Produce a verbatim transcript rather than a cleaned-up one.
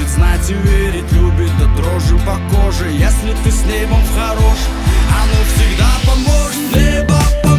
Хочет знать и верить, любит до дрожи по коже. Если ты с небом хорош, оно всегда поможет. Небо